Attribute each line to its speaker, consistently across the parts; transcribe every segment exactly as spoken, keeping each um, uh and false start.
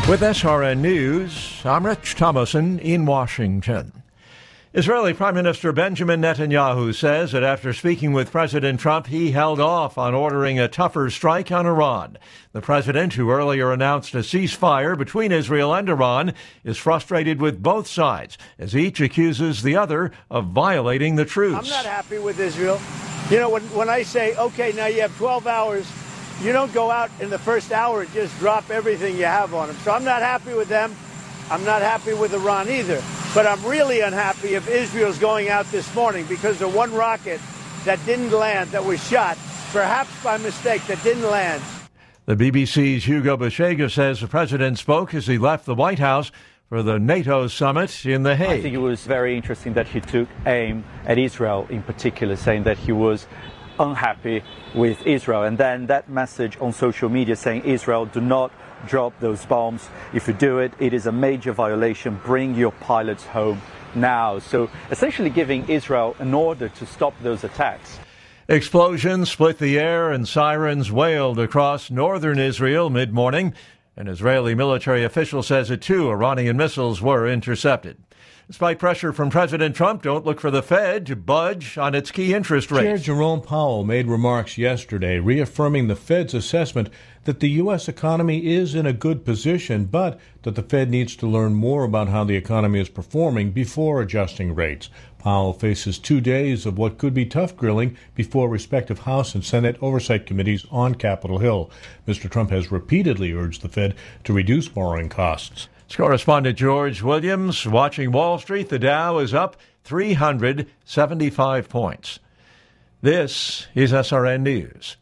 Speaker 1: With S R N News, I'm Rich Thomason in Washington. Israeli Prime Minister Benjamin Netanyahu says that after speaking with President Trump, he held off on ordering a tougher strike on Iran. The president, who earlier announced a ceasefire between Israel and Iran, is frustrated with both sides as each accuses the other of violating the truce.
Speaker 2: I'm not happy with Israel. You know, when, when I say, okay, now you have twelve hours, you don't go out in the first hour and just drop everything you have on them. So I'm not happy with them. I'm not happy with Iran either. But I'm really unhappy if Israel's going out this morning because of one rocket that didn't land, that was shot, perhaps by mistake, that didn't land.
Speaker 1: The B B C's Hugo Bashega says the president spoke as he left the White House for the NATO summit in The Hague.
Speaker 3: I think it was very interesting that he took aim at Israel in particular, saying that he was unhappy with Israel. And then that message on social media saying, Israel, do not drop those bombs. If you do it, it is a major violation. Bring your pilots home now. So essentially giving Israel an order to stop those attacks.
Speaker 1: Explosions split the air and sirens wailed across northern Israel mid-morning. An Israeli military official says that two Iranian missiles were intercepted. Despite pressure from President Trump, don't look for the Fed to budge on its key interest rate.
Speaker 4: Chair Jerome Powell made remarks yesterday reaffirming the Fed's assessment that the U S economy is in a good position, but that the Fed needs to learn more about how the economy is performing before adjusting rates. Powell faces two days of what could be tough grilling before respective House and Senate oversight committees on Capitol Hill. Mister Trump has repeatedly urged the Fed to reduce borrowing costs.
Speaker 1: It's correspondent George Williams watching Wall Street. The Dow is up three hundred seventy-five points. This is S R N News.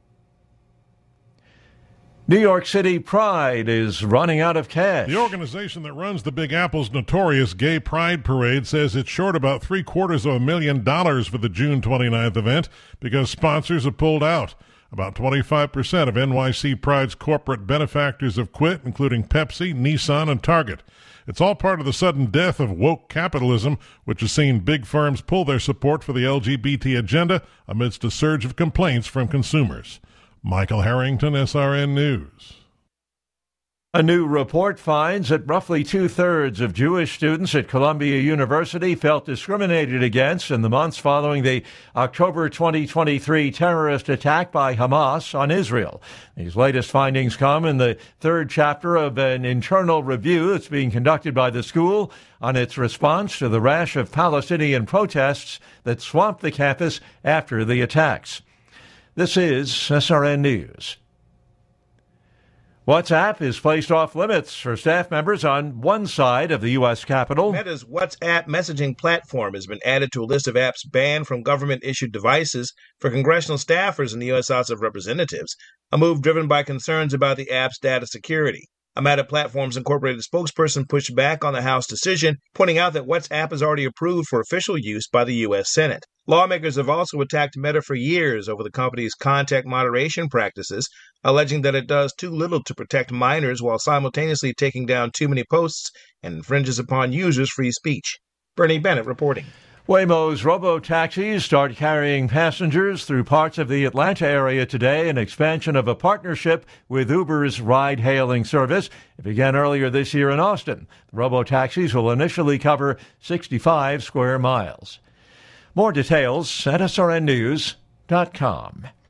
Speaker 1: New York City Pride is running out of cash.
Speaker 5: The organization that runs the Big Apple's notorious Gay Pride Parade says it's short about three quarters of a million dollars for the June twenty-ninth event because sponsors have pulled out. About twenty-five percent of N Y C Pride's corporate benefactors have quit, including Pepsi, Nissan, and Target. It's all part of the sudden death of woke capitalism, which has seen big firms pull their support for the L G B T agenda amidst a surge of complaints from consumers. Michael Harrington, S R N News.
Speaker 1: A new report finds that roughly two-thirds of Jewish students at Columbia University felt discriminated against in the months following the October twenty twenty-three terrorist attack by Hamas on Israel. These latest findings come in the third chapter of an internal review that's being conducted by the school on its response to the rash of Palestinian protests that swamped the campus after the attacks. This is S R N News. WhatsApp is placed off limits for staff members on one side of the U S Capitol.
Speaker 6: Meta's WhatsApp messaging platform has been added to a list of apps banned from government-issued devices for congressional staffers in the U S House of Representatives, a move driven by concerns about the app's data security. A Meta Platforms Incorporated spokesperson pushed back on the House decision, pointing out that WhatsApp is already approved for official use by the U S Senate. Lawmakers have also attacked Meta for years over the company's contact moderation practices, alleging that it does too little to protect minors while simultaneously taking down too many posts and infringes upon users' free speech. Bernie Bennett reporting.
Speaker 1: Waymo's robo-taxis start carrying passengers through parts of the Atlanta area today, an expansion of a partnership with Uber's ride-hailing service. It began earlier this year in Austin. The robo-taxis will initially cover sixty-five square miles. More details at S R N news dot com.